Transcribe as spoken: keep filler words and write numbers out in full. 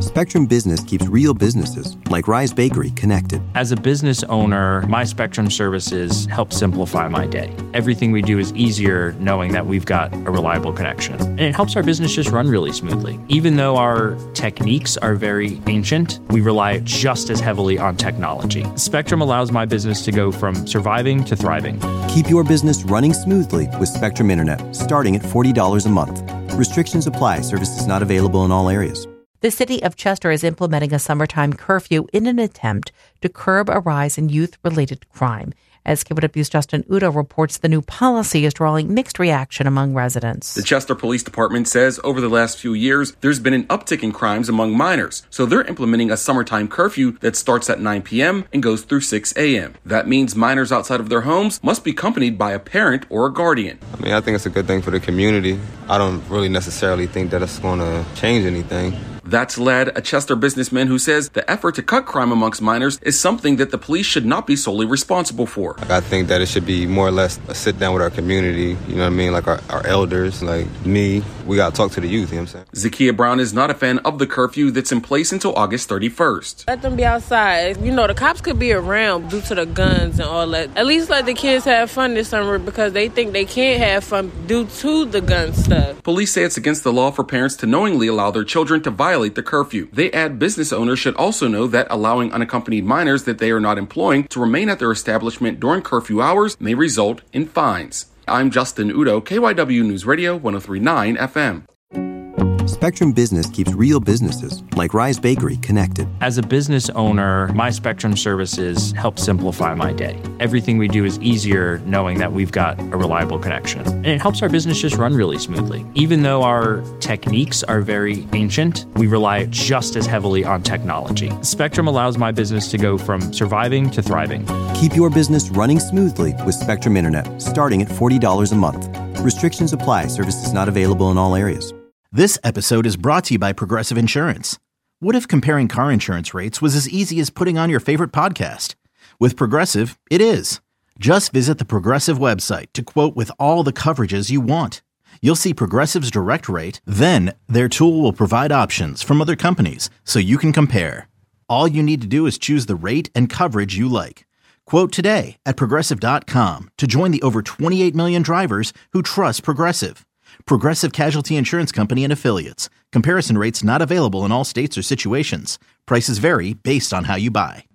Spectrum Business keeps real businesses, like Rise Bakery, connected. As a business owner, my Spectrum services help simplify my day. Everything we do is easier knowing that we've got a reliable connection. And it helps our business just run really smoothly. Even though our techniques are very ancient, we rely just as heavily on technology. Spectrum allows my business to go from surviving to thriving. Keep your business running smoothly with Spectrum Internet, starting at forty dollars a month. Restrictions apply. Services not available in all areas. The city of Chester is implementing a summertime curfew in an attempt to curb a rise in youth-related crime. As K Y W's Justin Udo reports, the new policy is drawing mixed reaction among residents. The Chester Police Department says over the last few years, there's been an uptick in crimes among minors. So they're implementing a summertime curfew that starts at nine p.m. and goes through six a.m. That means minors outside of their homes must be accompanied by a parent or a guardian. I mean, I think it's a good thing for the community. I don't really necessarily think that it's going to change anything. That's Led, a Chester businessman who says the effort to cut crime amongst minors is something that the police should not be solely responsible for. Like, I think that it should be more or less a sit down with our community, you know what I mean, like our, our elders, like me. We got to talk to the youth, you know what I'm saying? Zakia Brown is not a fan of the curfew that's in place until August thirty-first. Let them be outside. You know, the cops could be around due to the guns and all that. At least let the kids have fun this summer because they think they can't have fun due to the gun stuff. Police say it's against the law for parents to knowingly allow their children to violate the curfew. They add business owners should also know that allowing unaccompanied minors that they are not employing to remain at their establishment during curfew hours may result in fines. I'm Justin Udo, K Y W News Radio one oh three point nine F M. Spectrum Business keeps real businesses, like Rise Bakery, connected. As a business owner, my Spectrum services help simplify my day. Everything we do is easier knowing that we've got a reliable connection. And it helps our business just run really smoothly. Even though our techniques are very ancient, we rely just as heavily on technology. Spectrum allows my business to go from surviving to thriving. Keep your business running smoothly with Spectrum Internet, starting at forty dollars a month. Restrictions apply. Services not available in all areas. This episode is brought to you by Progressive Insurance. What if comparing car insurance rates was as easy as putting on your favorite podcast? With Progressive, it is. Just visit the Progressive website to quote with all the coverages you want. You'll see Progressive's direct rate, then their tool will provide options from other companies so you can compare. All you need to do is choose the rate and coverage you like. Quote today at Progressive dot com to join the over twenty-eight million drivers who trust Progressive. Progressive Casualty Insurance Company and Affiliates. Comparison rates not available in all states or situations. Prices vary based on how you buy.